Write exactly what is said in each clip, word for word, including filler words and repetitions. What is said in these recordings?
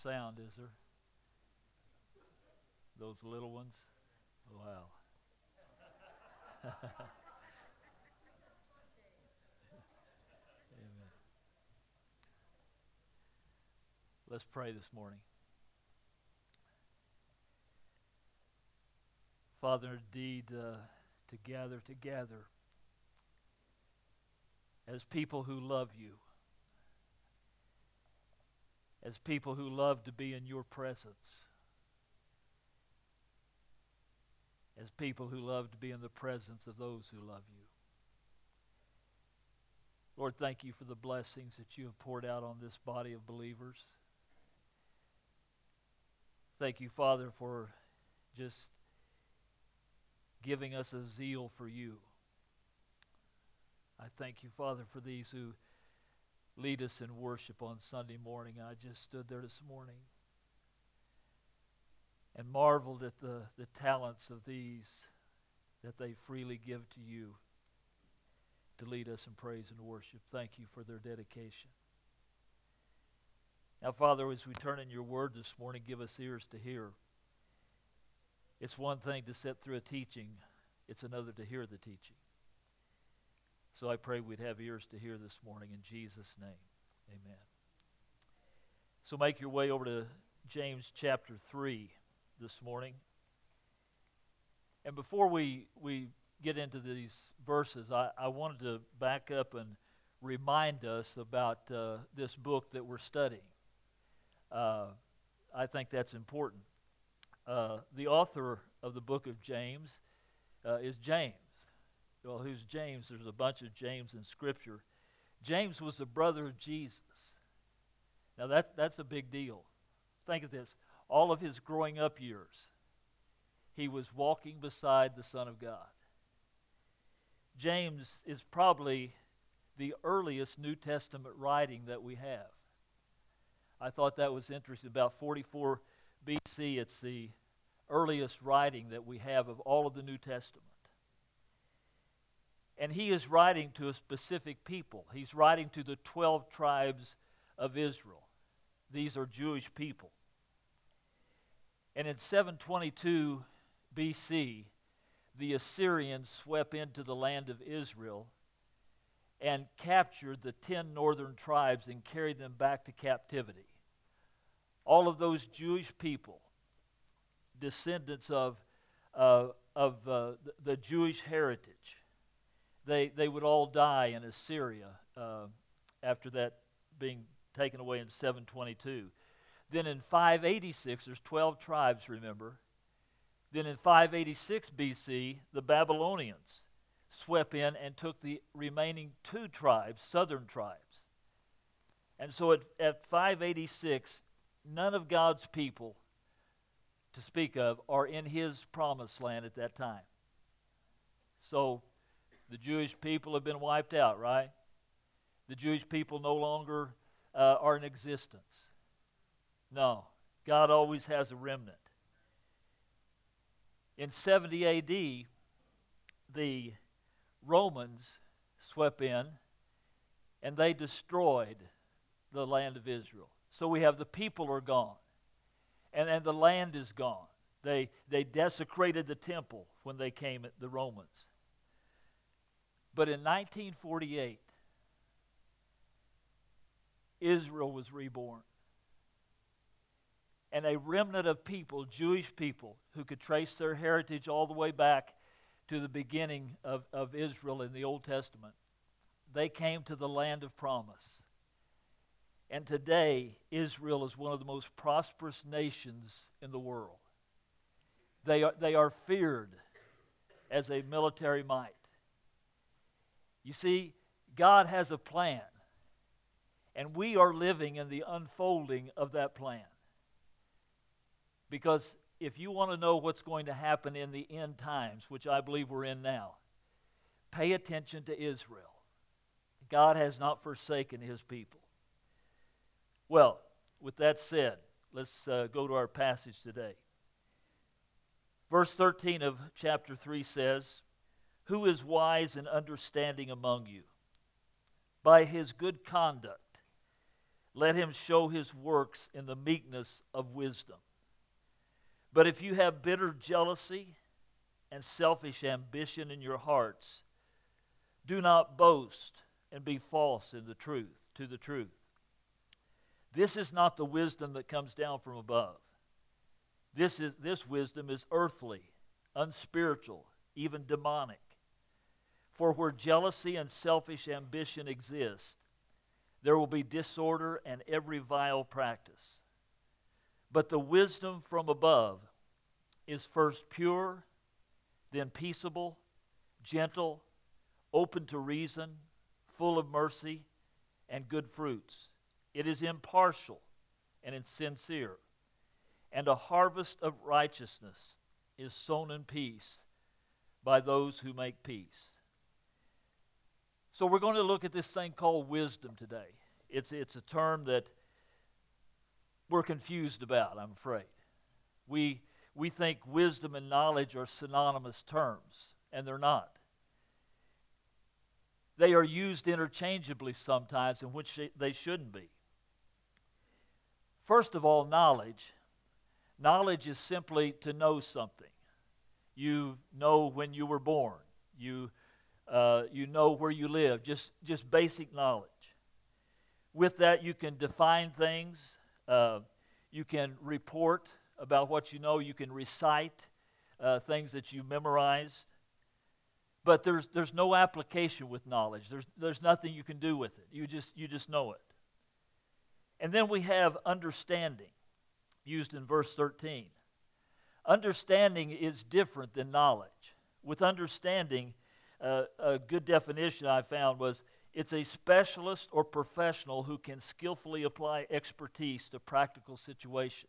sound, is there? Those little ones? Wow. Amen. Let's pray this morning. Father, indeed, uh, to gather together as people who love you, as people who love to be in your presence, as people who love to be in the presence of those who love you. Lord, thank you for the blessings that you have poured out on this body of believers. Thank you, Father, for just giving us a zeal for you. I thank you, Father, for these who lead us in worship on Sunday morning. I just stood there this morning and marveled at the, the talents of these that they freely give to you to lead us in praise and worship. Thank you for their dedication. Now, Father, as we turn in your word this morning, give us ears to hear. It's one thing to sit through a teaching. It's another to hear the teaching. So I pray we'd have ears to hear this morning in Jesus' name. Amen. So make your way over to James chapter three this morning. And before we, we get into these verses, I, I wanted to back up and remind us about uh, this book that we're studying. Uh, I think that's important. Uh, the author of the book of James uh, is James. Well, who's James? There's a bunch of James in Scripture. James was the brother of Jesus. Now, that, that's a big deal. Think of this. All of his growing up years, he was walking beside the Son of God. James is probably the earliest New Testament writing that we have. I thought that was interesting. About forty-four B C, it's the earliest writing that we have of all of the New Testament. And he is writing to a specific people. He's writing to the twelve tribes of Israel. These are Jewish people. And in seven twenty-two B C, the Assyrians swept into the land of Israel and captured the ten northern tribes and carried them back to captivity. All of those Jewish people, descendants of, uh, of uh, the, the Jewish heritage, they, they would all die in Assyria uh, after that being taken away in seven twenty-two. Then in five eighty-six, there's twelve tribes, remember. Then in five eighty-six B C, the Babylonians swept in and took the remaining two tribes, southern tribes. And so at, at five eighty-six, none of God's people, to speak of, are in his promised land at that time. So the Jewish people have been wiped out, right? The Jewish people no longer uh, are in existence. No, God always has a remnant. In seventy A D, the Romans swept in and they destroyed the land of Israel. So we have the people are gone, and, and the land is gone. They, they desecrated the temple when they came, at the Romans. But in nineteen forty-eight, Israel was reborn. And a remnant of people, Jewish people, who could trace their heritage all the way back to the beginning of, of Israel in the Old Testament, they came to the land of promise. And today, Israel is one of the most prosperous nations in the world. They are, they are feared as a military might. You see, God has a plan, and we are living in the unfolding of that plan. Because if you want to know what's going to happen in the end times, which I believe we're in now, pay attention to Israel. God has not forsaken his people. Well, with that said, let's uh, go to our passage today. Verse thirteen of chapter three says, "Who is wise and understanding among you? By his good conduct, let him show his works in the meekness of wisdom. But if you have bitter jealousy and selfish ambition in your hearts, do not boast and be false in the truth, to the truth. This is not the wisdom that comes down from above. This is this wisdom is earthly, unspiritual, even demonic. For where jealousy and selfish ambition exist, there will be disorder and every vile practice. But the wisdom from above is first pure, then peaceable, gentle, open to reason, full of mercy and good fruits. It is impartial and sincere, and a harvest of righteousness is sown in peace by those who make peace. So we're going to look at this thing called wisdom today. It's, it's a term that we're confused about, I'm afraid. We, we think wisdom and knowledge are synonymous terms, and they're not. They are used interchangeably sometimes, in which they shouldn't be. First of all, knowledge. Knowledge is simply to know something. You know when you were born. You, uh, you know where you live. Just, just basic knowledge. With that, you can define things. Uh, you can report about what you know. You can recite uh, things that you memorized. But there's, there's no application with knowledge. There's, there's nothing you can do with it. You just, you just know it. And then we have understanding, used in verse thirteen. Understanding is different than knowledge. With understanding, uh, a good definition I found was it's a specialist or professional who can skillfully apply expertise to practical situations.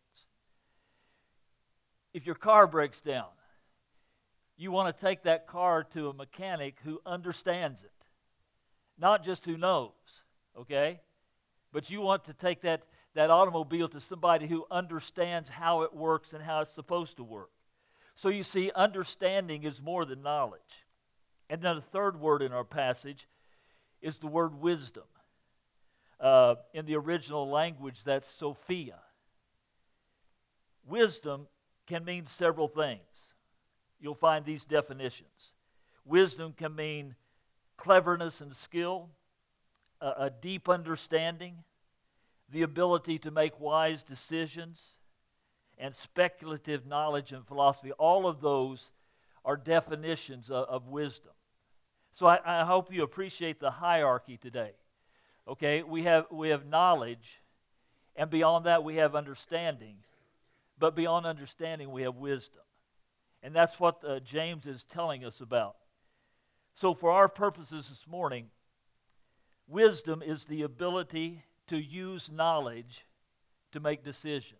If your car breaks down, you want to take that car to a mechanic who understands it, not just who knows, okay? But you want to take that, that automobile to somebody who understands how it works and how it's supposed to work. So you see, understanding is more than knowledge. And then the third word in our passage is the word wisdom. Uh, in the original language, that's Sophia. Wisdom can mean several things. You'll find these definitions. Wisdom can mean cleverness and skill, a, a deep understanding, the ability to make wise decisions, and speculative knowledge and philosophy. All of those are definitions of, of wisdom. So I, I hope you appreciate the hierarchy today. Okay, we have we have knowledge, and beyond that we have understanding. But beyond understanding we have wisdom. And that's what uh, James is telling us about. So for our purposes this morning, wisdom is the ability to use knowledge to make decisions.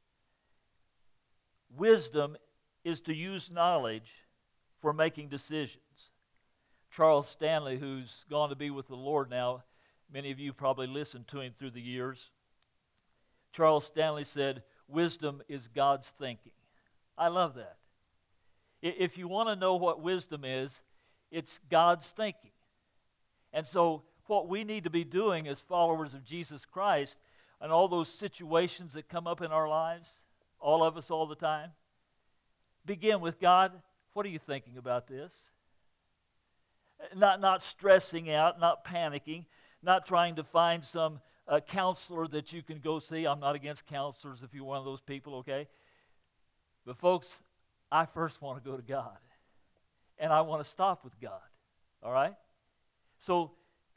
Wisdom is to use knowledge for making decisions. Charles Stanley, who's gone to be with the Lord now, many of you probably listened to him through the years. Charles Stanley said, wisdom is God's thinking. I love that. If you want to know what wisdom is, it's God's thinking. And so what we need to be doing as followers of Jesus Christ and all those situations that come up in our lives, all of us all the time, begin with, God, what are you thinking about this? Not, not stressing out, not panicking, not trying to find some uh, counselor that you can go see. I'm not against counselors if you're one of those people, okay? But folks, I first want to go to God. And I want to stop with God. All right? So,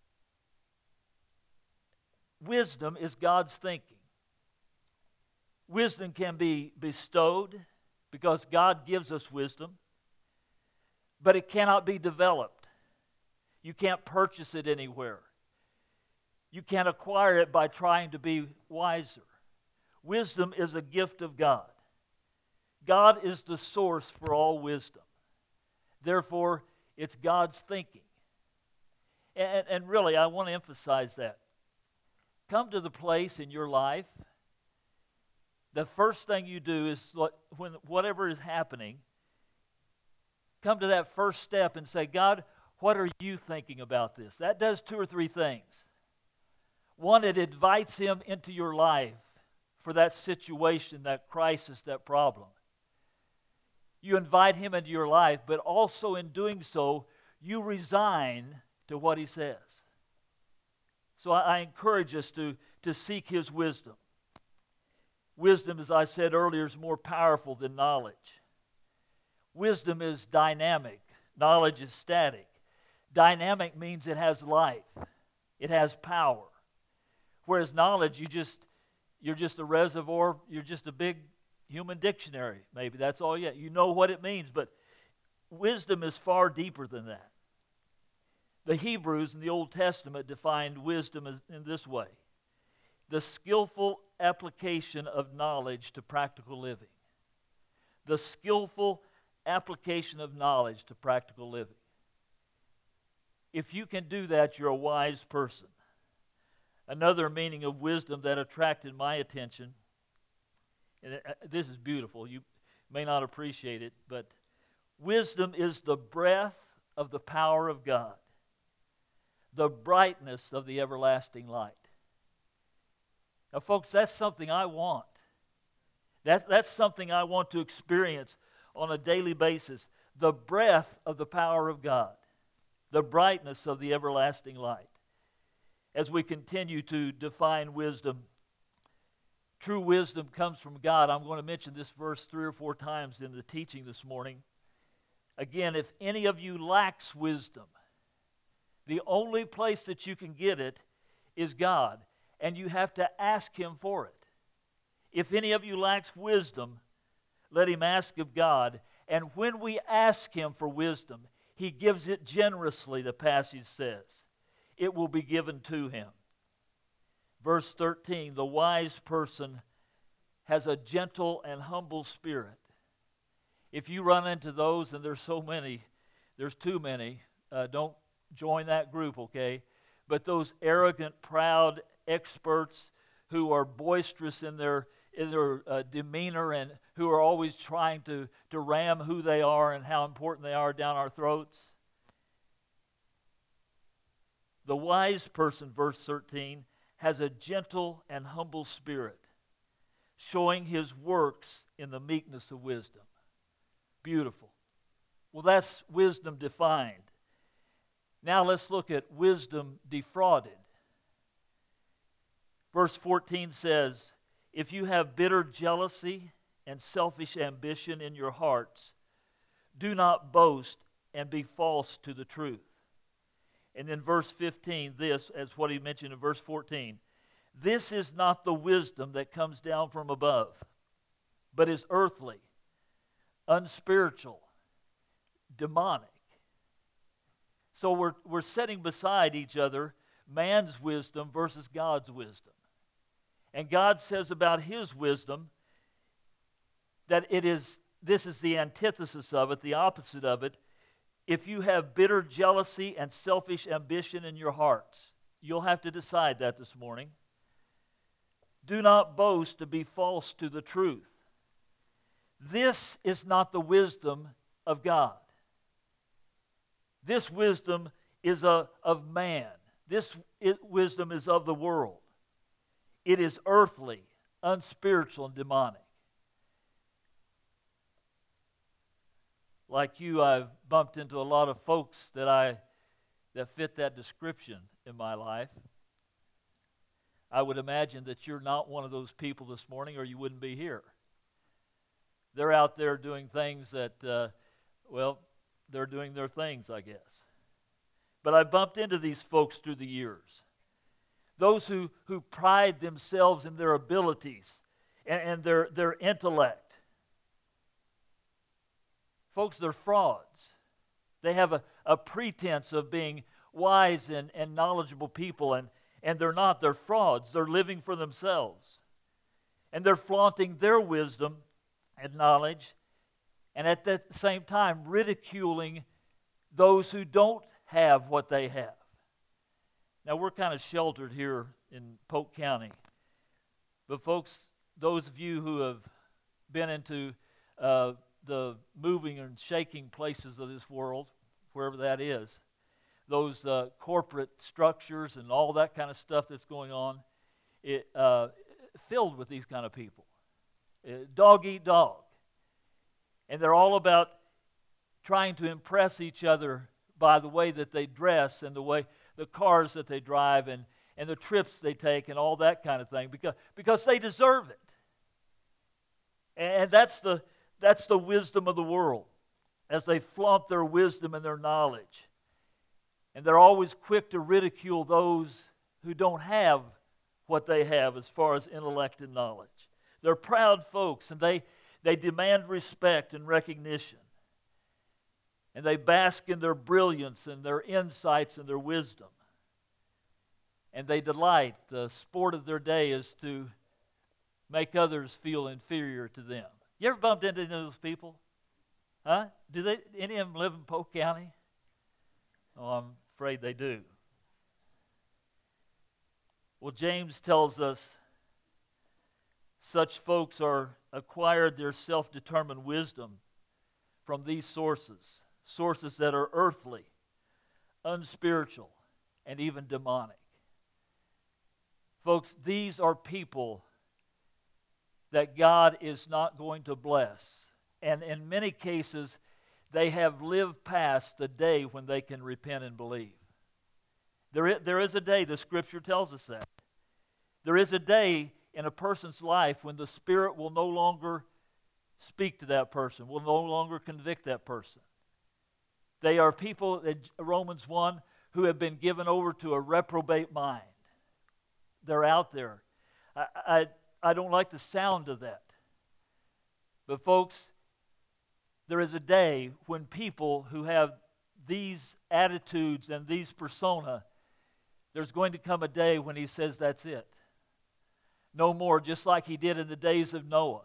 wisdom is God's thinking. Wisdom can be bestowed because God gives us wisdom, but it cannot be developed. You can't purchase it anywhere. You can't acquire it by trying to be wiser. Wisdom is a gift of God. God is the source for all wisdom. Therefore, it's God's thinking. And, and really, I want to emphasize that. Come to the place in your life, the first thing you do is, when whatever is happening, come to that first step and say, God, what are you thinking about this? That does two or three things. One, it invites him into your life for that situation, that crisis, that problem. You invite him into your life, but also in doing so, you resign to what he says. So I, I encourage us to, to seek his wisdom. Wisdom, as I said earlier, is more powerful than knowledge. Wisdom is dynamic. Knowledge is static. Dynamic means it has life. It has power. Whereas knowledge, you just, you're just a reservoir, you're just a big human dictionary, maybe. That's all yet. You know what it means, but wisdom is far deeper than that. The Hebrews in the Old Testament defined wisdom as, in this way: the skillful application of knowledge to practical living. The skillful application of knowledge to practical living. If you can do that, you're a wise person. Another meaning of wisdom that attracted my attention, and it, uh, this is beautiful, you may not appreciate it, but wisdom is the breath of the power of God, the brightness of the everlasting light. Now, folks, that's something I want. That, that's something I want to experience on a daily basis. The breath of the power of God, the brightness of the everlasting light. As we continue to define wisdom, true wisdom comes from God. I'm going to mention this verse three or four times in the teaching this morning. Again, if any of you lacks wisdom, the only place that you can get it is God, and you have to ask him for it. If any of you lacks wisdom, let him ask of God. And when we ask him for wisdom, he gives it generously, the passage says. It will be given to him. Verse thirteen, the wise person has a gentle and humble spirit. If you run into those, and there's so many, there's too many, uh, don't join that group, okay? But those arrogant, proud experts who are boisterous in their in their uh, demeanor and who are always trying to, to ram who they are and how important they are down our throats. The wise person, verse thirteen, has a gentle and humble spirit, showing his works in the meekness of wisdom. Beautiful. Well, that's wisdom defined. Now let's look at wisdom defrauded. Verse fourteen says, if you have bitter jealousy and selfish ambition in your hearts, do not boast and be false to the truth. And then verse fifteen, this, as what he mentioned in verse fourteen, this is not the wisdom that comes down from above, but is earthly, unspiritual, demonic. So we're, we're setting beside each other man's wisdom versus God's wisdom. And God says about his wisdom that it is, this is the antithesis of it, the opposite of it. If you have bitter jealousy and selfish ambition in your hearts, you'll have to decide that this morning. Do not boast to be false to the truth. This is not the wisdom of God. This wisdom is a, of man. This it, wisdom is of the world. It is earthly, unspiritual, and demonic. Like you, I've bumped into a lot of folks that I that fit that description in my life. I would imagine that you're not one of those people this morning, or you wouldn't be here. They're out there doing things that, uh, well, they're doing their things, I guess. But I bumped into these folks through the years. Those who, who pride themselves in their abilities and, and their, their intellect. Folks, they're frauds. They have a, a pretense of being wise and, and knowledgeable people, and, and they're not. They're frauds. They're living for themselves. And they're flaunting their wisdom and knowledge, and at the same time ridiculing those who don't have what they have. Now, we're kind of sheltered here in Polk County. But folks, those of you who have been into uh, the moving and shaking places of this world, wherever that is, those uh, corporate structures and all that kind of stuff that's going on, it, uh, filled with these kind of people. Uh, dog eat dog. And they're all about trying to impress each other by the way that they dress and the way the cars that they drive and, and the trips they take and all that kind of thing, because, because they deserve it. And that's the, that's the wisdom of the world, as they flaunt their wisdom and their knowledge. And they're always quick to ridicule those who don't have what they have as far as intellect and knowledge. They're proud folks, and they, they demand respect and recognition. And they bask in their brilliance and their insights and their wisdom. And they delight. The sport of their day is to make others feel inferior to them. You ever bumped into those people? Huh? Do they? Any of them live in Polk County? Oh, I'm afraid they do. Well, James tells us such folks are acquired their self-determined wisdom from these sources, sources that are earthly, unspiritual, and even demonic. Folks, these are people that God is not going to bless. And in many cases, they have lived past the day when they can repent and believe. There is, there is a day, the Scripture tells us that. There is a day in a person's life when the Spirit will no longer speak to that person, will no longer convict that person. They are people, in Romans one, who have been given over to a reprobate mind. They're out there. I, I, I don't like the sound of that. But folks, there is a day when people who have these attitudes and these persona, there's going to come a day when he says that's it. No more, just like he did in the days of Noah.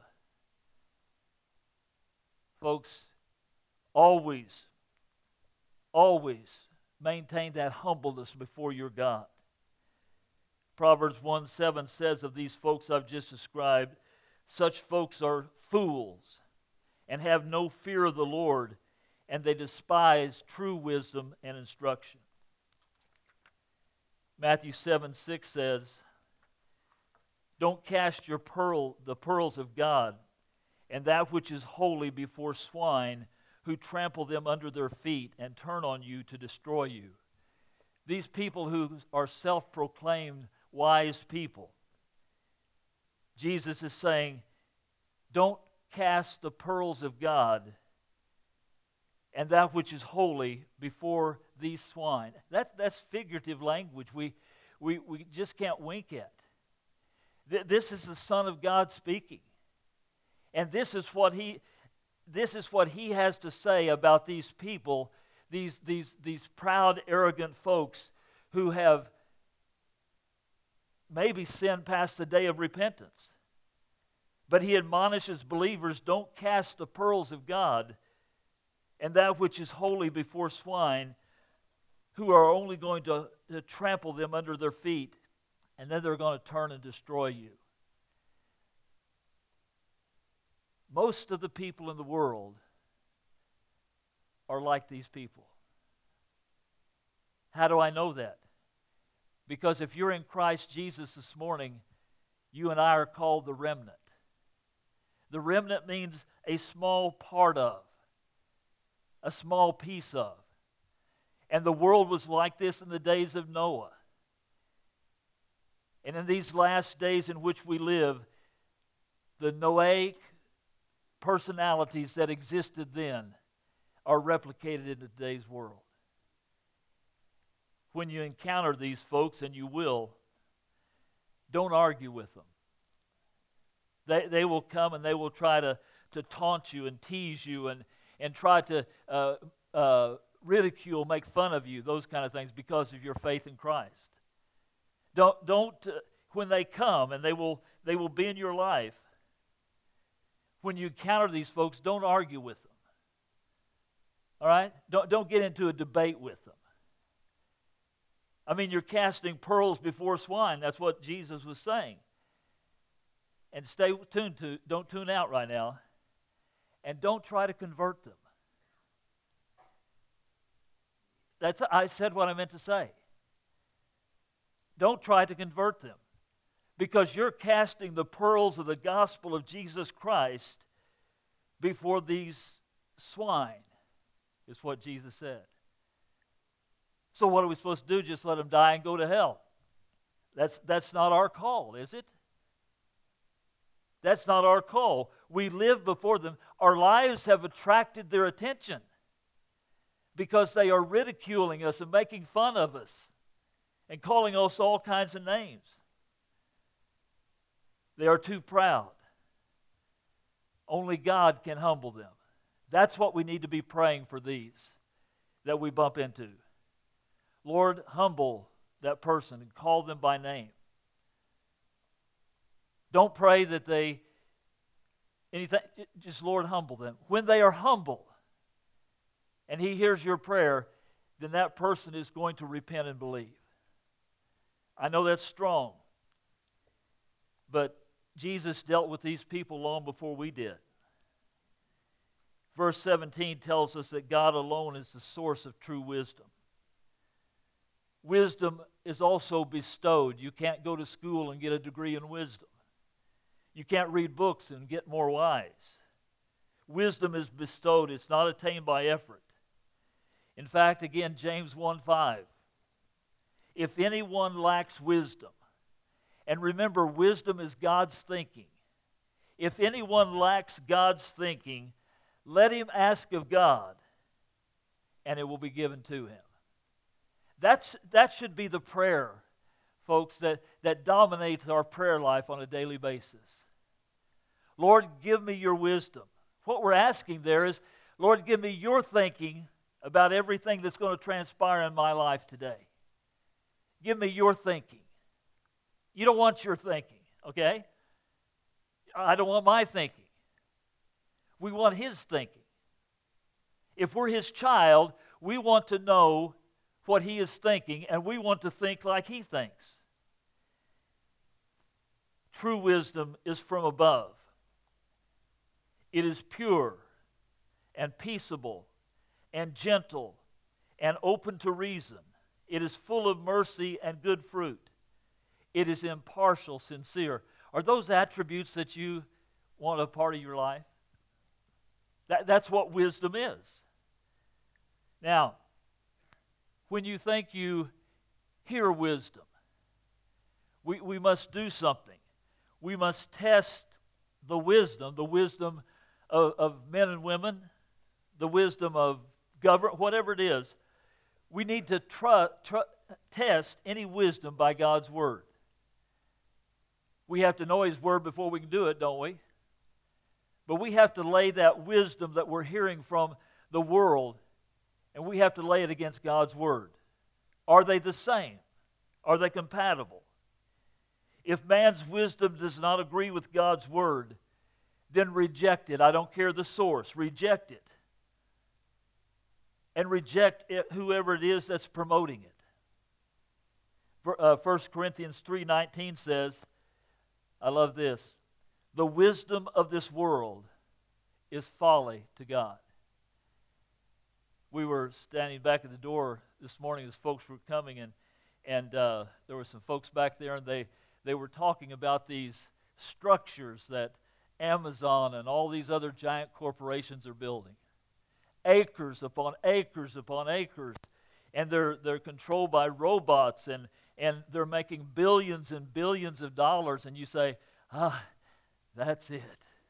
Folks, always, always maintain that humbleness before your God. Proverbs one seven says of these folks I've just described, such folks are fools and have no fear of the Lord, and they despise true wisdom and instruction. Matthew seven six says, don't cast your pearl, the pearls of God, and that which is holy before swine, who trample them under their feet and turn on you to destroy you. These people who are self-proclaimed wise people, Jesus is saying, don't cast the pearls of God and that which is holy before these swine. That, that's figurative language we, we, we just can't wink at. Th- this is the Son of God speaking. And this is what he, this is what he has to say about these people, these, these, these proud, arrogant folks who have maybe sinned past the day of repentance. But he admonishes believers, don't cast the pearls of God and that which is holy before swine, who are only going to, to trample them under their feet, and then they're going to turn and destroy you. Most of the people in the world are like these people. How do I know that? Because if you're in Christ Jesus this morning, you and I are called the remnant. The remnant means a small part of, a small piece of. And the world was like this in the days of Noah. And in these last days in which we live, the Noahic personalities that existed then are replicated in today's world. When you encounter these folks, and you will, don't argue with them. They, they will come and they will try to, to taunt you and tease you and, and try to uh, uh, ridicule, make fun of you, those kind of things because of your faith in Christ. Don't, don't uh, when they come and they will, they will be in your life, when you encounter these folks, don't argue with them. All right? Don't, don't get into a debate with them. I mean, you're casting pearls before swine. That's what Jesus was saying. And stay tuned to, don't tune out right now. And don't try to convert them. That's, I said what I meant to say. Don't try to convert them, because you're casting the pearls of the gospel of Jesus Christ before these swine, is what Jesus said. So what are we supposed to do? Just let them die and go to hell? That's, that's not our call, is it? That's not our call. We live before them. Our lives have attracted their attention because they are ridiculing us and making fun of us and calling us all kinds of names. They are too proud. Only God can humble them. That's what we need to be praying for these that we bump into. Lord, humble that person and call them by name. Don't pray that they, anything, just Lord, humble them. When they are humble and He hears your prayer, then that person is going to repent and believe. I know that's strong, but Jesus dealt with these people long before we did. Verse seventeen tells us that God alone is the source of true wisdom. Wisdom is also bestowed. You can't go to school and get a degree in wisdom. You can't read books and get more wise. Wisdom is bestowed. It's not attained by effort. In fact, again, James one five. If anyone lacks wisdom, and remember, wisdom is God's thinking. If anyone lacks God's thinking, let him ask of God, and it will be given to him. That's, that should be the prayer, folks, that, that dominates our prayer life on a daily basis. Lord, give me your wisdom. What we're asking there is, Lord, give me your thinking about everything that's going to transpire in my life today. Give me your thinking. You don't want your thinking, okay? I don't want my thinking. We want His thinking. If we're His child, we want to know what He is thinking, and we want to think like He thinks. True wisdom is from above. It is pure and peaceable and gentle and open to reason. It is full of mercy and good fruit. It is impartial, sincere. Are those attributes that you want a part of your life? That, that's what wisdom is. Now, when you think you hear wisdom, we, we must do something. We must test the wisdom, the wisdom of, of men and women, the wisdom of government, whatever it is. We need to tr- tr- test any wisdom by God's Word. We have to know His Word before we can do it, don't we? But we have to lay that wisdom that we're hearing from the world, and we have to lay it against God's Word. Are they the same? Are they compatible? If man's wisdom does not agree with God's Word, then reject it. I don't care the source. Reject it. And reject it, whoever it is that's promoting it. Uh, First Corinthians three nineteen says, I love this, the wisdom of this world is folly to God. We were standing back at the door this morning as folks were coming, and and uh, there were some folks back there, and they, they were talking about these structures that Amazon and all these other giant corporations are building. Acres upon acres upon acres, and they're they're controlled by robots, and and they're making billions and billions of dollars, and you say, ah, that's it.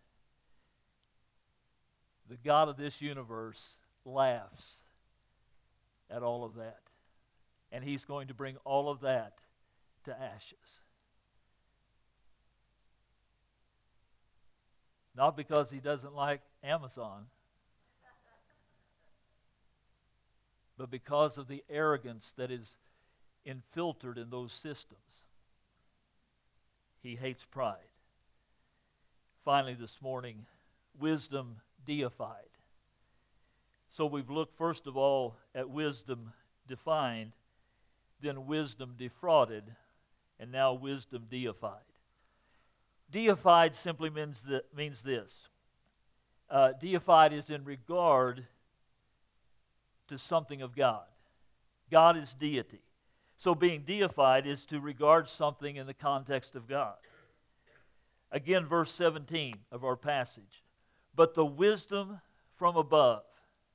The God of this universe laughs at all of that, and He's going to bring all of that to ashes. Not because He doesn't like Amazon, but because of the arrogance that is infiltrated in those systems. He hates pride. Finally this morning, wisdom deified. So we've looked first of all at wisdom defined, then wisdom defrauded, and now wisdom deified. Deified simply means, that, means this. Uh, deified is in regard to something of God. God is deity. So being deified is to regard something in the context of God. Again, verse seventeen of our passage. But the wisdom from above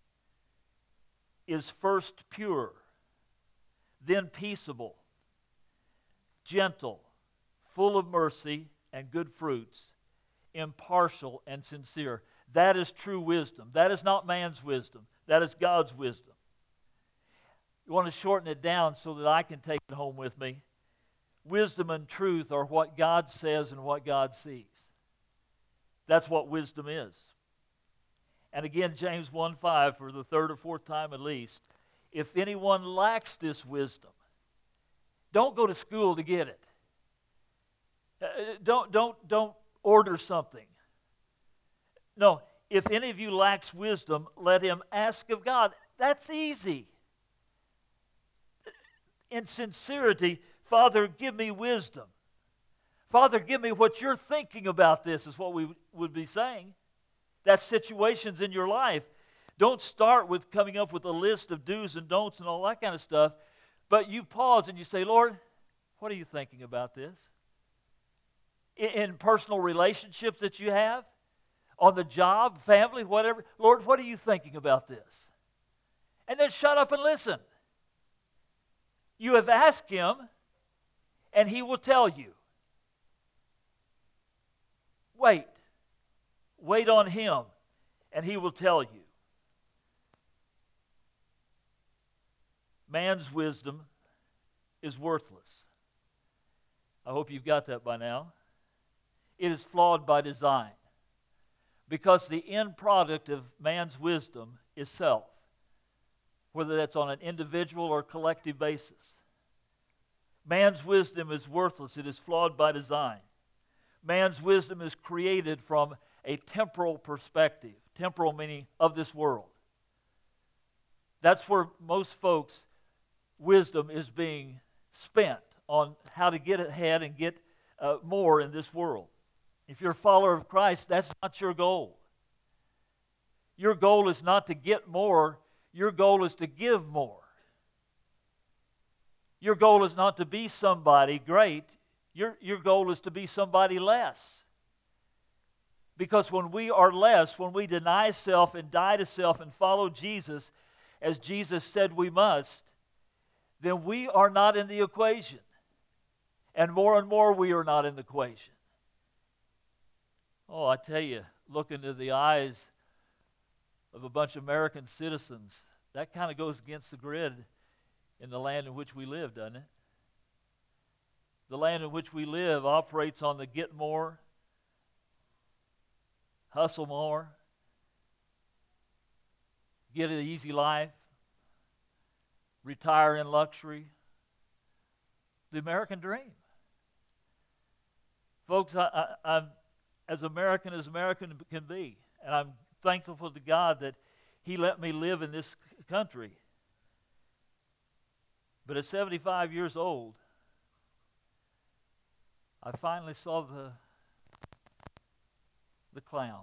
is first pure, then peaceable, gentle, full of mercy and good fruits, impartial and sincere. That is true wisdom. That is not man's wisdom. That is God's wisdom. You want to shorten it down so that I can take it home with me. Wisdom and truth are what God says and what God sees. That's what wisdom is. And again, James one five, for the third or fourth time at least, if anyone lacks this wisdom, don't go to school to get it. Uh, don't, don't, don't order something. No, if any of you lacks wisdom, let him ask of God. That's easy. In sincerity, Father, give me wisdom. Father, give me what you're thinking about this, is what we would be saying. That's situations in your life. Don't start with coming up with a list of do's and don'ts and all that kind of stuff, but you pause and you say, Lord, what are you thinking about this? In, in personal relationships that you have, on the job, family, whatever, Lord, what are you thinking about this? And then shut up and listen. You have asked him, and he will tell you. Wait. Wait on him, and he will tell you. Man's wisdom is worthless. I hope you've got that by now. It is flawed by design, because the end product of man's wisdom is self, whether that's on an individual or collective basis. Man's wisdom is worthless. It is flawed by design. Man's wisdom is created from a temporal perspective, temporal meaning of this world. That's where most folks' wisdom is being spent, on how to get ahead and get uh, more in this world. If you're a follower of Christ, that's not your goal. Your goal is not to get more. Your goal is to give more. Your goal is not to be somebody great. Your, your goal is to be somebody less. Because when we are less, when we deny self and die to self and follow Jesus, as Jesus said we must, then we are not in the equation. And more and more we are not in the equation. Oh, I tell you, look into the eyes of a bunch of American citizens, that kind of goes against the grid in the land in which we live, doesn't it? The land in which we live operates on the get more, hustle more, get an easy life, retire in luxury. The American dream. Folks, I, I, I'm as American as American can be, and I'm thankful to God that He let me live in this country. But at seventy-five years old, I finally saw the, the clown.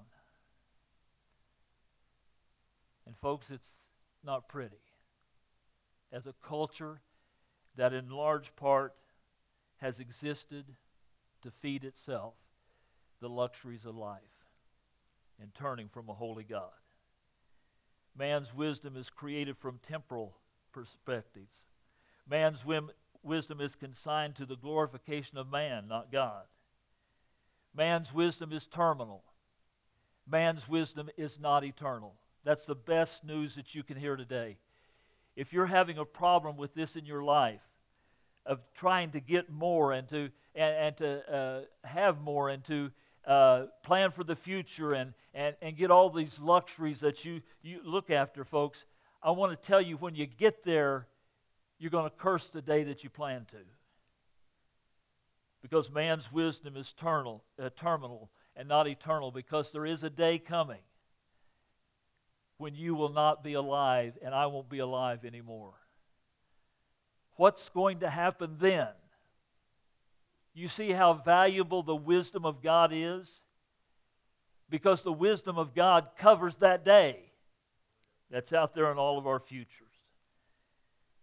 And folks, it's not pretty. As a culture that in large part has existed to feed itself the luxuries of life and turning from a holy God. Man's wisdom is created from temporal perspectives. Man's whim, wisdom is consigned to the glorification of man, not God. Man's wisdom is terminal. Man's wisdom is not eternal. That's the best news that you can hear today. If you're having a problem with this in your life, of trying to get more and to and, and to uh, have more and to uh, plan for the future and, and, and get all these luxuries that you, you look after, folks, I want to tell you, when you get there, you're going to curse the day that you plan to. Because man's wisdom is terminal, uh, terminal and not eternal, because there is a day coming when you will not be alive and I won't be alive anymore. What's going to happen then? You see how valuable the wisdom of God is? Because the wisdom of God covers that day that's out there in all of our futures.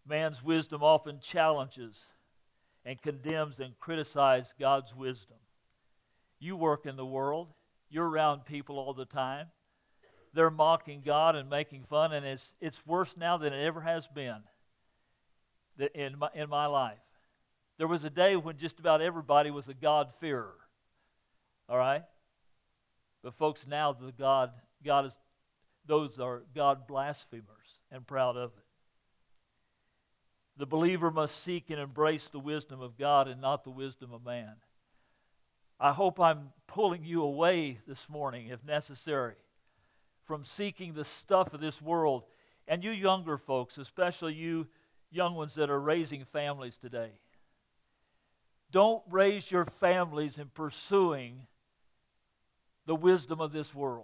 Man's wisdom often challenges and condemns and criticizes God's wisdom. You work in the world. You're around people all the time. They're mocking God and making fun, and it's it's worse now than it ever has been in my, in my life. There was a day when just about everybody was a God-fearer. All right? But folks, now the God, God is, those are God blasphemers and proud of it. The believer must seek and embrace the wisdom of God and not the wisdom of man. I hope I'm pulling you away this morning, if necessary, from seeking the stuff of this world. And you younger folks, especially you young ones that are raising families today, don't raise your families in pursuing the wisdom of this world.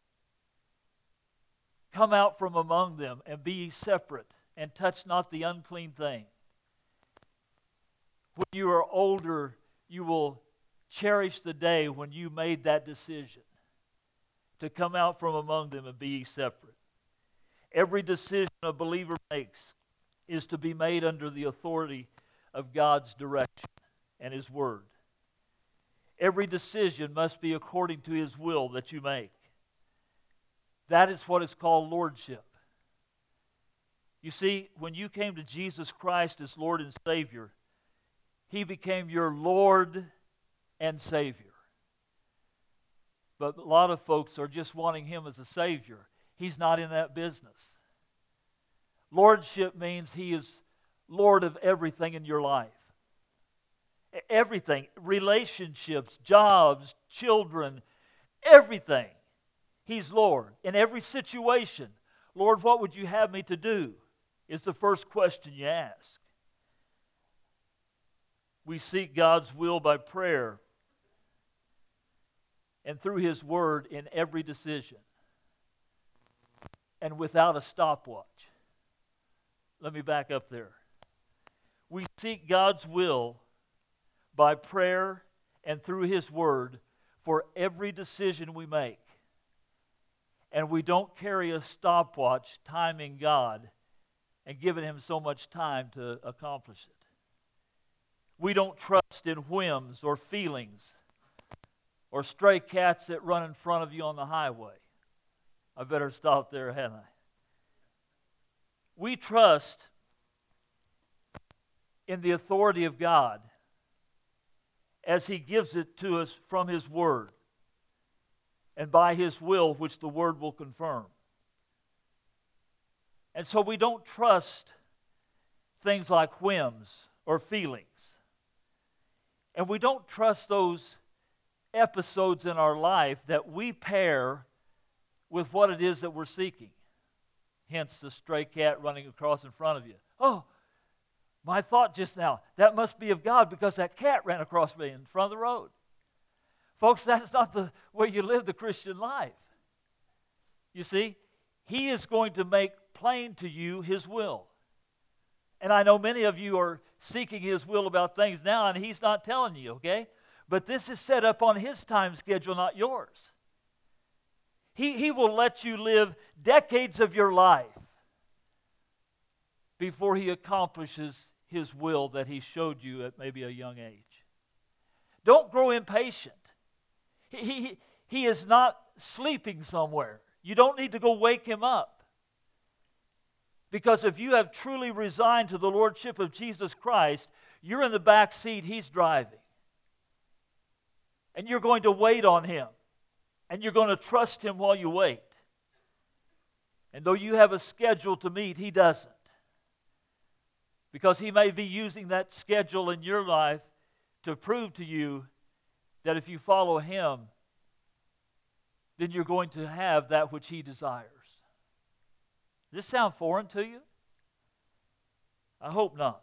Come out from among them and be ye separate, and touch not the unclean thing. When you are older, you will cherish the day when you made that decision to come out from among them and be ye separate. Every decision a believer makes is to be made under the authority of God's direction and His Word. Every decision must be according to His will that you make. That is what is called lordship. You see, when you came to Jesus Christ as Lord and Savior, He became your Lord and Savior. But a lot of folks are just wanting Him as a Savior. He's not in that business. Lordship means He is Lord of everything in your life. Everything. Relationships, jobs, children, everything. He's Lord. In every situation, Lord, what would you have me to do? Is the first question you ask. We seek God's will by prayer and through His Word in every decision, and without a stopwatch. Let me back up there. We seek God's will by prayer and through His Word for every decision we make. And we don't carry a stopwatch timing God and giving Him so much time to accomplish it. We don't trust in whims or feelings or stray cats that run in front of you on the highway. I better stop there, hadn't I? We trust in the authority of God as He gives it to us from His Word and by His will, which the Word will confirm. And so we don't trust things like whims or feelings. And we don't trust those episodes in our life that we pair with what it is that we're seeking. Hence the stray cat running across in front of you. Oh, my thought just now, that must be of God because that cat ran across me in front of the road. Folks, that's not the way you live the Christian life. You see, He is going to make plain to you His will. And I know many of you are seeking His will about things now, and He's not telling you, okay? But this is set up on His time schedule, not yours. He, he will let you live decades of your life before He accomplishes His will that He showed you at maybe a young age. Don't grow impatient. He, he, he is not sleeping somewhere. You don't need to go wake Him up. Because if you have truly resigned to the Lordship of Jesus Christ, you're in the back seat, He's driving. And you're going to wait on Him. And you're going to trust Him while you wait. And though you have a schedule to meet, He doesn't. Because He may be using that schedule in your life to prove to you that if you follow Him, then you're going to have that which He desires. Does this sound foreign to you? I hope not.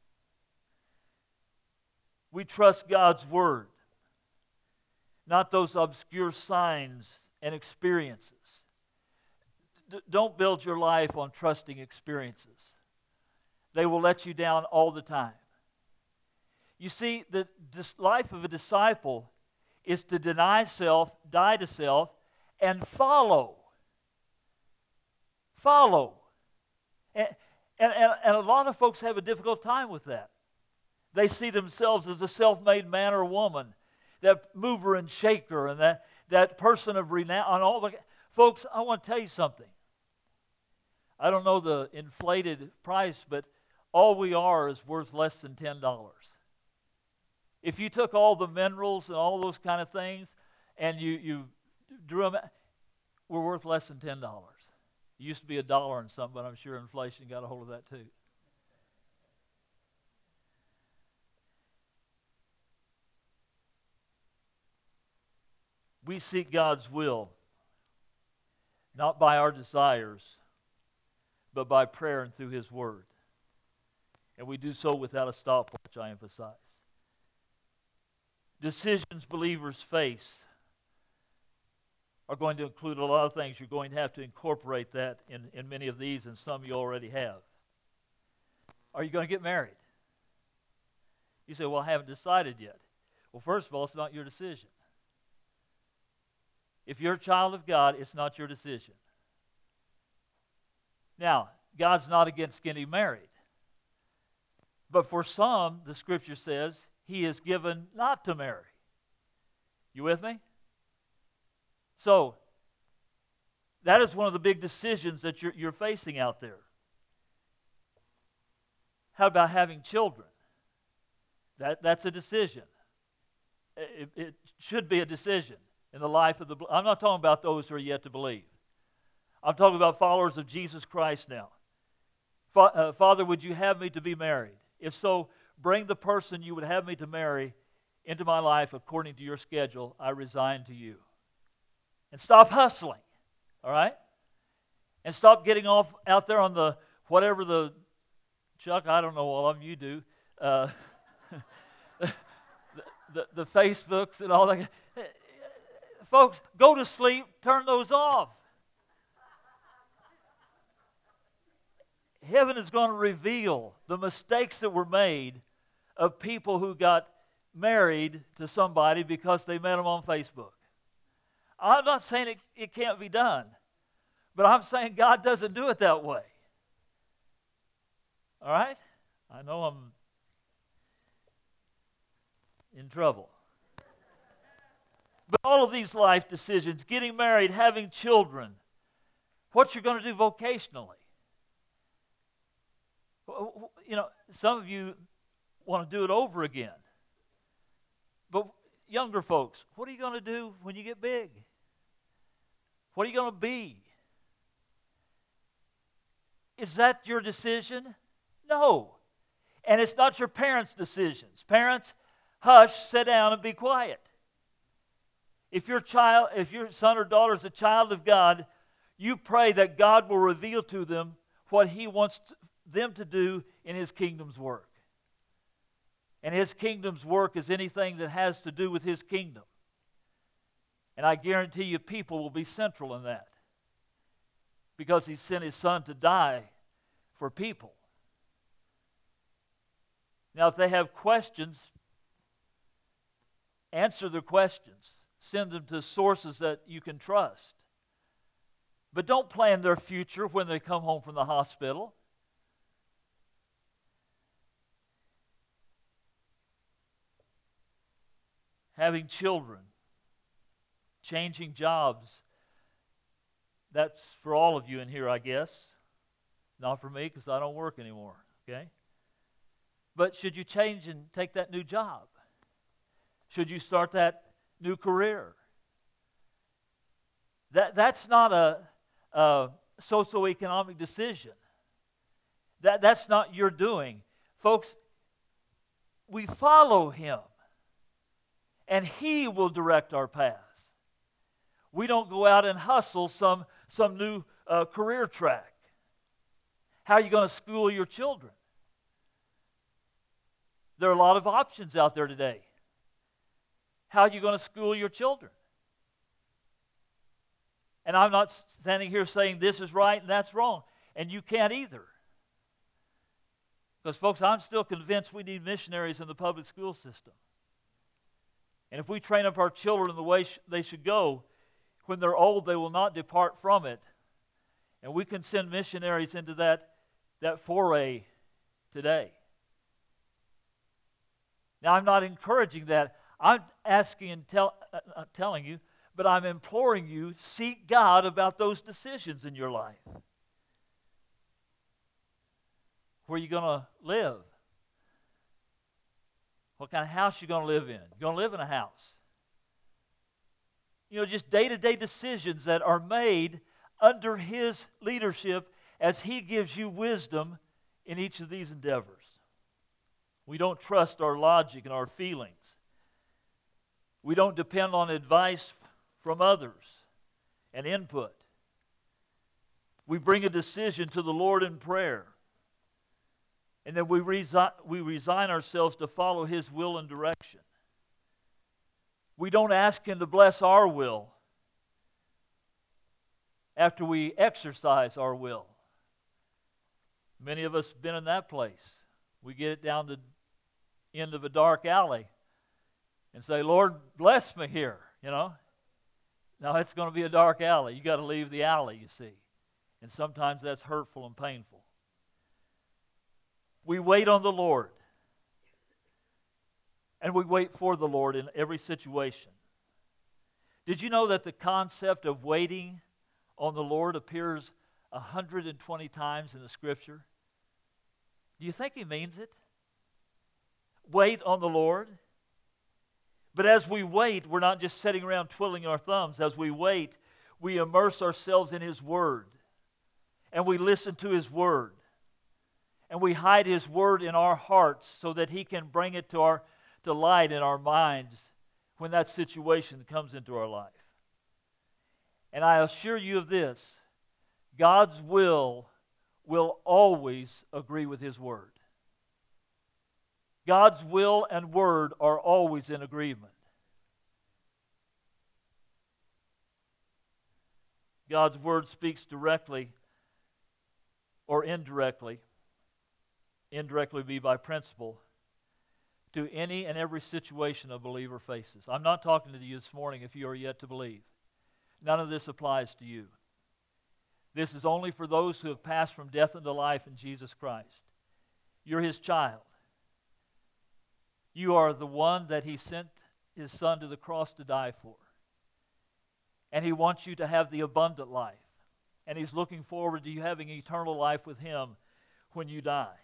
We trust God's Word, not those obscure signs and experiences. D- don't build your life on trusting experiences. They will let you down all the time. You see, the this life of a disciple is to deny self, die to self, and follow. Follow. And, And, and, and a lot of folks have a difficult time with that. They see themselves as a self-made man or woman, that mover and shaker, and that, that person of renown. And all the, folks, I want to tell you something. I don't know the inflated price, but all we are is worth less than ten dollars. If you took all the minerals and all those kind of things, and you, you drew them, we're worth less than ten dollars. It used to be a dollar and something, but I'm sure inflation got a hold of that too. We seek God's will, not by our desires, but by prayer and through His Word. And we do so without a stopwatch, I emphasize. Decisions believers face are going to include a lot of things. You're going to have to incorporate that in, in many of these, and some you already have. Are you going to get married? You say, well, I haven't decided yet. Well, first of all, it's not your decision. If you're a child of God, it's not your decision. Now, God's not against getting married. But for some, the Scripture says, He is given not to marry. You with me? So, that is one of the big decisions that you're, you're facing out there. How about having children? That, that's a decision. It, it should be a decision in the life of the... I'm not talking about those who are yet to believe. I'm talking about followers of Jesus Christ now. Fa- uh, Father, would you have me to be married? If so, bring the person you would have me to marry into my life according to your schedule. I resign to you. And stop hustling, all right? And stop getting off out there on the, whatever the, Chuck, I don't know all of them, you do, uh, the, the, the Facebooks and all that. Folks, go to sleep, turn those off. Heaven is going to reveal the mistakes that were made of people who got married to somebody because they met them on Facebook. I'm not saying it, it can't be done, but I'm saying God doesn't do it that way. All right? I know I'm in trouble. But all of these life decisions, getting married, having children, what you're going to do vocationally. You know, some of you want to do it over again. But younger folks, what are you going to do when you get big? What are you going to be? Is that your decision? No. And it's not your parents' decisions. Parents, hush, sit down and be quiet. If your child, if your son or daughter is a child of God, you pray that God will reveal to them what He wants to, them to do in His kingdom's work. And His kingdom's work is anything that has to do with His kingdom. And I guarantee you people will be central in that. Because He sent His Son to die for people. Now if they have questions, answer their questions. Send them to sources that you can trust. But don't plan their future when they come home from the hospital. Having children, changing jobs, that's for all of you in here, I guess. Not for me, because I don't work anymore, okay? But should you change and take that new job? Should you start that new career? That, that's not a, a socioeconomic decision. That, that's not your doing. Folks, we follow Him. And He will direct our paths. We don't go out and hustle some, some new uh, career track. How are you going to school your children? There are a lot of options out there today. How are you going to school your children? And I'm not standing here saying this is right and that's wrong. And you can't either. Because, folks, I'm still convinced we need missionaries in the public school system. And if we train up our children in the way sh- they should go, when they're old, they will not depart from it. And we can send missionaries into that that foray today. Now, I'm not encouraging that. I'm asking and tell, uh, uh, telling you, but I'm imploring you, seek God about those decisions in your life. Where are you going to live? What kind of house you going to live in? You're going to live in a house. You know, just day-to-day decisions that are made under His leadership as He gives you wisdom in each of these endeavors. We don't trust our logic and our feelings. We don't depend on advice from others and input. We bring a decision to the Lord in prayer. And then we resign, we resign ourselves to follow His will and direction. We don't ask Him to bless our will after we exercise our will. Many of us have been in that place. We get it down the end of a dark alley and say, Lord, bless me here, you know. Now, it's going to be a dark alley. You got to leave the alley, you see. And sometimes that's hurtful and painful. We wait on the Lord. And we wait for the Lord in every situation. Did you know that the concept of waiting on the Lord appears one hundred twenty times in the Scripture? Do you think He means it? Wait on the Lord. But as we wait, we're not just sitting around twiddling our thumbs. As we wait, we immerse ourselves in His Word. And we listen to His Word. And we hide His Word in our hearts so that He can bring it to our to light in our minds when that situation comes into our life. And I assure you of this, God's will will always agree with His Word. God's will and Word are always in agreement. God's Word speaks directly or indirectly, indirectly would be by principle, to any and every situation a believer faces. I'm not talking to you this morning if you are yet to believe. None of this applies to you. This is only for those who have passed from death into life in Jesus Christ. You're His child. You are the one that He sent His Son to the cross to die for. And He wants you to have the abundant life. And He's looking forward to you having eternal life with Him when you die.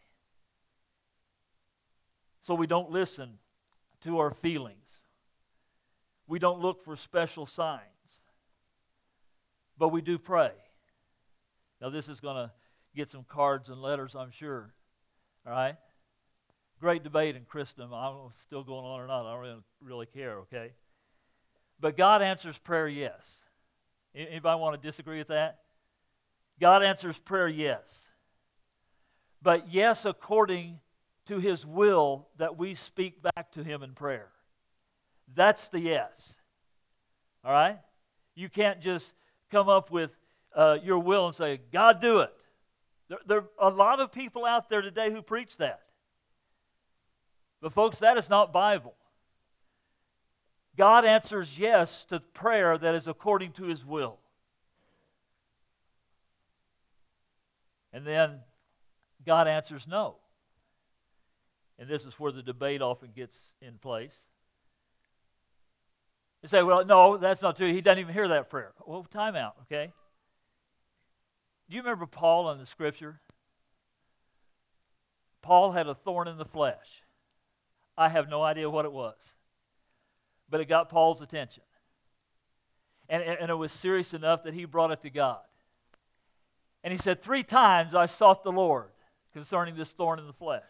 So we don't listen to our feelings. We don't look for special signs. But we do pray. Now this is going to get some cards and letters, I'm sure. All right? Great debate in Christendom. I don't know if it's still going on or not. I don't really, really care, okay? But God answers prayer, yes. Anybody want to disagree with that? God answers prayer, yes. But yes, according to His will that we speak back to Him in prayer. That's the yes. All right? You can't just come up with uh, your will and say, God, do it. There, there are a lot of people out there today who preach that. But folks, that is not Bible. God answers yes to prayer that is according to His will. And then God answers no. And this is where the debate often gets in place. You say, well, no, that's not true. He doesn't even hear that prayer. Well, time out, okay? Do you remember Paul in the Scripture? Paul had a thorn in the flesh. I have no idea what it was. But it got Paul's attention. And, and it was serious enough that he brought it to God. And he said, three times I sought the Lord concerning this thorn in the flesh.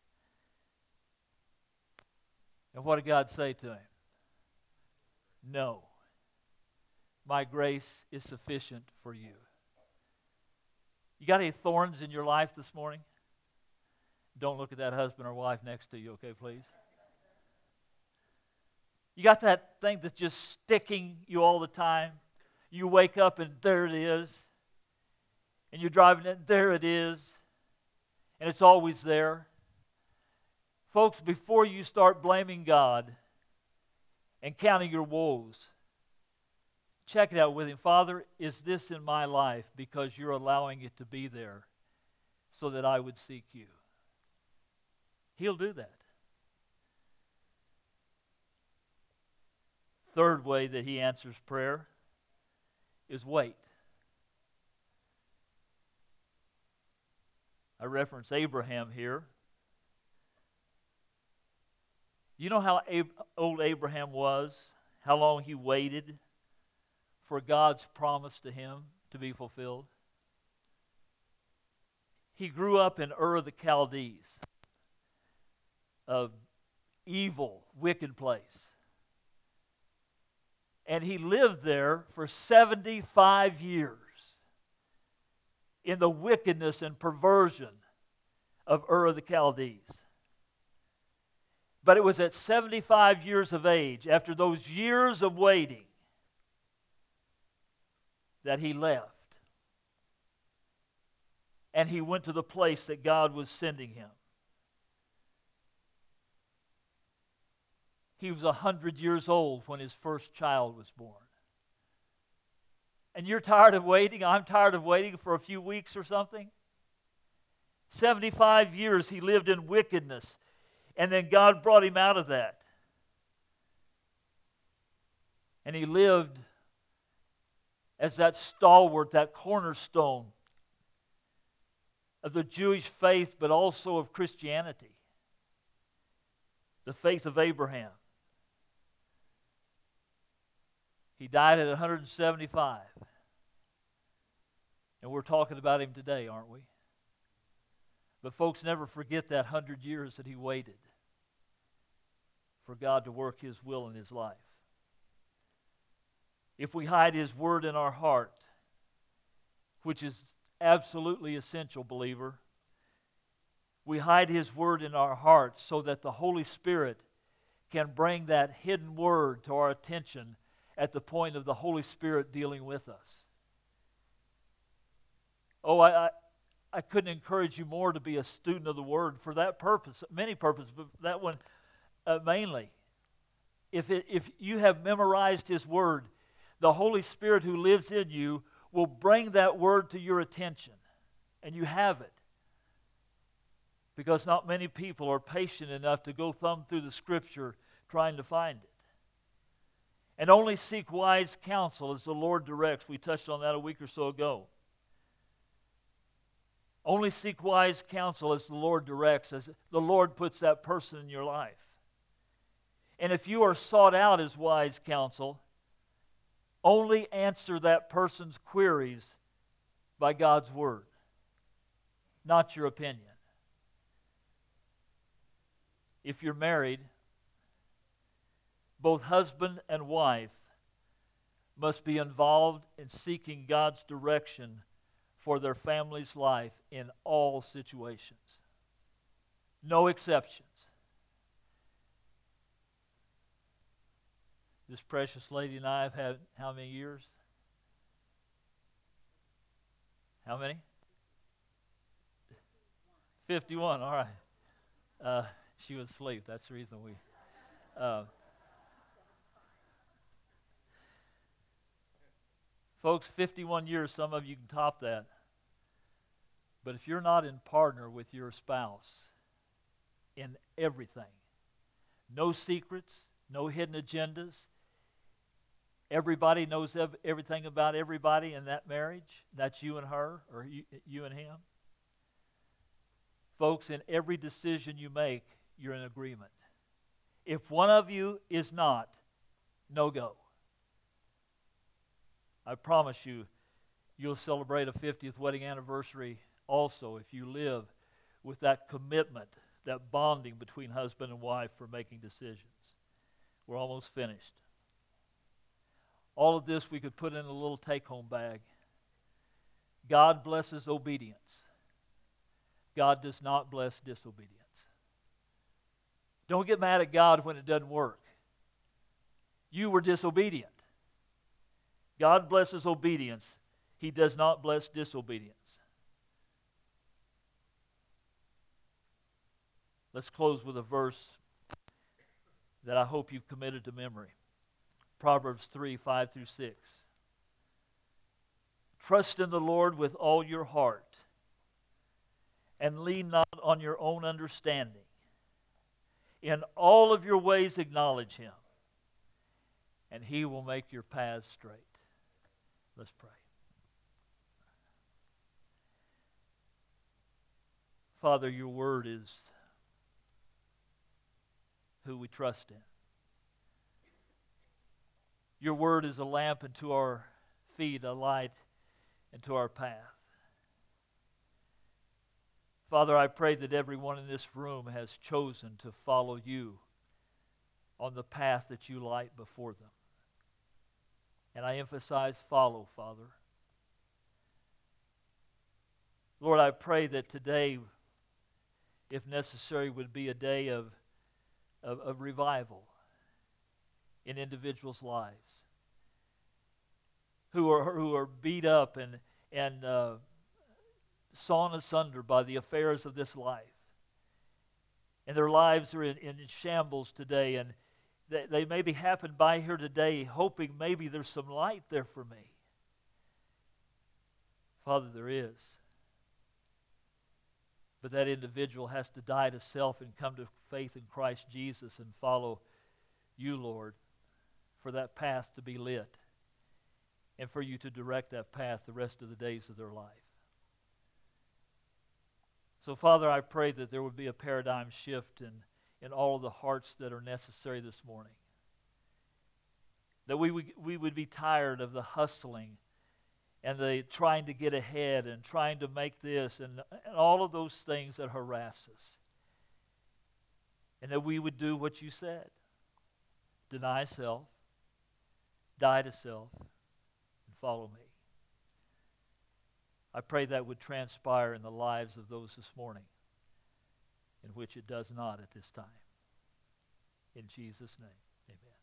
And what did God say to him? No. My grace is sufficient for you. You got any thorns in your life this morning? Don't look at that husband or wife next to you, okay, please? You got that thing that's just sticking you all the time? You wake up and there it is. And you're driving it, there it is. And it's always there. Folks, before you start blaming God and counting your woes, check it out with Him. Father, is this in my life because you're allowing it to be there so that I would seek you. He'll do that. Third way that he answers prayer is wait. I reference Abraham here. You know how Ab- old Abraham was? How long he waited for God's promise to him to be fulfilled? He grew up in Ur of the Chaldees, a evil, wicked place. And he lived there for seventy-five years in the wickedness and perversion of Ur of the Chaldees. But it was at seventy-five years of age, after those years of waiting, that he left. And he went to the place that God was sending him. He was one hundred years old when his first child was born. And you're tired of waiting? I'm tired of waiting for a few weeks or something? seventy-five years he lived in wickedness, and then God brought him out of that. And he lived as that stalwart, that cornerstone of the Jewish faith, but also of Christianity, the faith of Abraham. He died at one hundred seventy-five. And we're talking about him today, aren't we? But folks, never forget that hundred years that he waited for God to work his will in his life. If we hide his word in our heart, which is absolutely essential, believer, we hide his word in our hearts so that the Holy Spirit can bring that hidden word to our attention at the point of the Holy Spirit dealing with us. Oh, I, I, I couldn't encourage you more to be a student of the Word for that purpose, many purposes, but that one uh, mainly. If, it, if you have memorized His Word, the Holy Spirit who lives in you will bring that Word to your attention, and you have it. Because not many people are patient enough to go thumb through the Scripture trying to find it. And only seek wise counsel as the Lord directs. We touched on that a week or so ago. Only seek wise counsel as the Lord directs, as the Lord puts that person in your life. And if you are sought out as wise counsel, only answer that person's queries by God's Word, not your opinion. If you're married, both husband and wife must be involved in seeking God's direction for their family's life in all situations. No exceptions. This precious lady and I have had how many years? How many? fifty-one, all right. Uh, she was asleep, that's the reason we... Uh, folks, fifty-one years, some of you can top that. But if you're not in partner with your spouse in everything, no secrets, no hidden agendas, everybody knows ev- everything about everybody in that marriage, that's you and her, or you, you and him. Folks, in every decision you make, you're in agreement. If one of you is not, no go. I promise you, you'll celebrate a fiftieth wedding anniversary also if you live with that commitment, that bonding between husband and wife for making decisions. We're almost finished. All of this we could put in a little take-home bag. God blesses obedience. God does not bless disobedience. Don't get mad at God when it doesn't work. You were disobedient. God blesses obedience. He does not bless disobedience. Let's close with a verse that I hope you've committed to memory. Proverbs three, five through six. Trust in the Lord with all your heart, and lean not on your own understanding. In all of your ways acknowledge him, and he will make your paths straight. Let's pray. Father, your word is who we trust in. Your word is a lamp unto our feet, a light into our path. Father, I pray that everyone in this room has chosen to follow you on the path that you light before them. And I emphasize follow, Father. Lord, I pray that today, if necessary, would be a day of, of, of revival in individuals' lives who are, who are beat up and, and uh, sawn asunder by the affairs of this life. And their lives are in, in shambles today, and they, they maybe happened by here today hoping maybe there's some light there for me. Father, there is. But that individual has to die to self and come to faith in Christ Jesus and follow you, Lord, for that path to be lit and for you to direct that path the rest of the days of their life. So, Father, I pray that there would be a paradigm shift in, in all of the hearts that are necessary this morning. That we would, we would be tired of the hustling and the trying to get ahead and trying to make this and, and all of those things that harass us. And that we would do what you said. Deny self, die to self, and follow me. I pray that would transpire in the lives of those this morning, in which it does not at this time. In Jesus' name.